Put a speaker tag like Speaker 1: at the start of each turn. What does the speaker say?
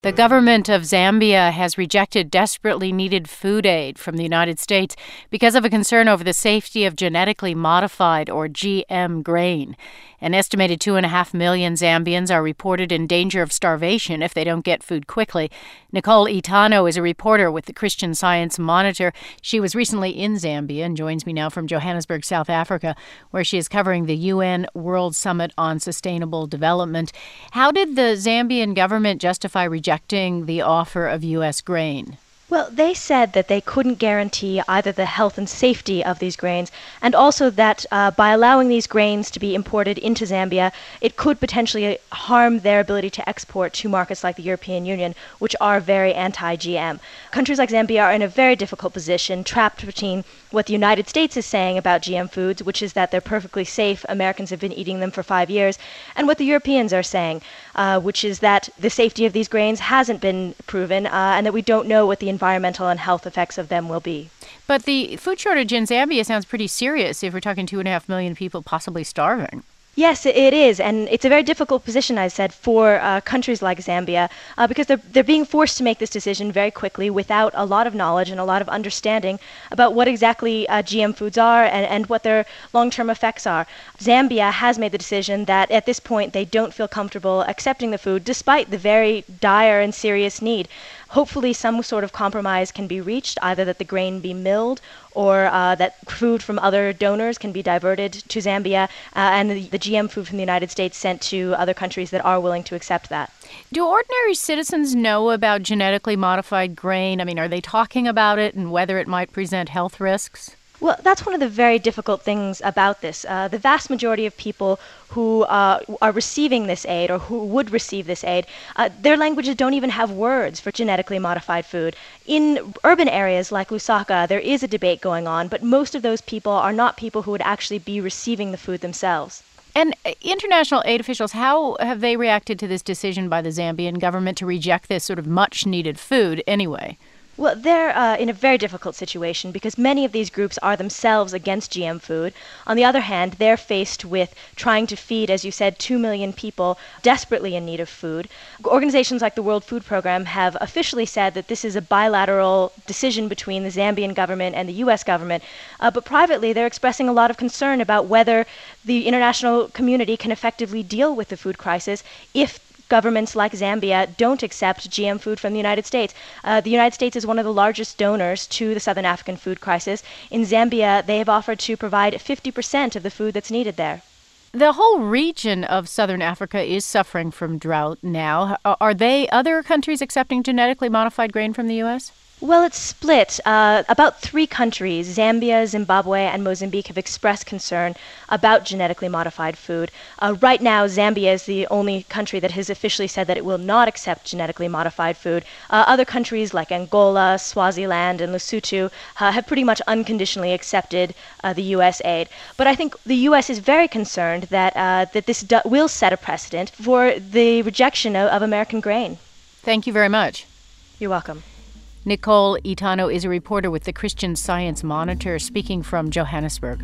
Speaker 1: The government of Zambia has rejected desperately needed food aid from the United States because of a concern over the safety of genetically modified or GM grain. An estimated 2.5 million Zambians are reported in danger of starvation if they don't get food quickly. Nicole Itano is a reporter with the Christian Science Monitor. She was recently in Zambia and joins me now from Johannesburg, South Africa, where she is covering the UN World Summit on Sustainable Development. How did the Zambian government justify rejecting the offer of U.S. grain?
Speaker 2: Well, they said that they couldn't guarantee either the health and safety of these grains, and also that by allowing these grains to be imported into Zambia, it could potentially harm their ability to export to markets like the European Union, which are very anti-GM. Countries like Zambia are in a very difficult position, trapped between what the United States is saying about GM foods, which is that they're perfectly safe, Americans have been eating them for 5 years, and what the Europeans are saying, which is that the safety of these grains hasn't been proven, and that we don't know what the environmental and health effects of them will be.
Speaker 1: But the food shortage in Zambia sounds pretty serious if we're talking 2.5 million people possibly starving.
Speaker 2: Yes, it is, and it's a very difficult position, I said, for countries like Zambia, because they're being forced to make this decision very quickly without a lot of knowledge and a lot of understanding about what exactly GM foods are and what their long-term effects are. Zambia has made the decision that at this point they don't feel comfortable accepting the food despite the very dire and serious need. Hopefully some sort of compromise can be reached, either that the grain be milled or that food from other donors can be diverted to Zambia and the GM food from the United States sent to other countries that are willing to accept that.
Speaker 1: Do ordinary citizens know about genetically modified grain? I mean, are they talking about it and whether it might present health risks?
Speaker 2: Well, that's one of the very difficult things about this. The vast majority of people who are receiving this aid or who would receive this aid, their languages don't even have words for genetically modified food. In urban areas like Lusaka, there is a debate going on, but most of those people are not people who would actually be receiving the food themselves.
Speaker 1: And international aid officials, how have they reacted to this decision by the Zambian government to reject this sort of much-needed food anyway?
Speaker 2: Well, they're in a very difficult situation because many of these groups are themselves against GM food. On the other hand, they're faced with trying to feed, as you said, 2 million people desperately in need of food. Organizations like the World Food Program have officially said that this is a bilateral decision between the Zambian government and the U.S. government, but privately they're expressing a lot of concern about whether the international community can effectively deal with the food crisis if governments like Zambia don't accept GM food from the United States. The United States is one of the largest donors to the Southern African food crisis. In Zambia, they have offered to provide 50% of the food that's needed there.
Speaker 1: The whole region of Southern Africa is suffering from drought now. Are other countries accepting genetically modified grain from the U.S.?
Speaker 2: Well, it's split. About 3 countries, Zambia, Zimbabwe, and Mozambique, have expressed concern about genetically modified food. Right now, Zambia is the only country that has officially said that it will not accept genetically modified food. Other countries like Angola, Swaziland, and Lesotho have pretty much unconditionally accepted the U.S. aid. But I think the U.S. is very concerned that this will set a precedent for the rejection of American grain.
Speaker 1: Thank you very much.
Speaker 2: You're welcome.
Speaker 1: Nicole Itano is a reporter with the Christian Science Monitor, speaking from Johannesburg.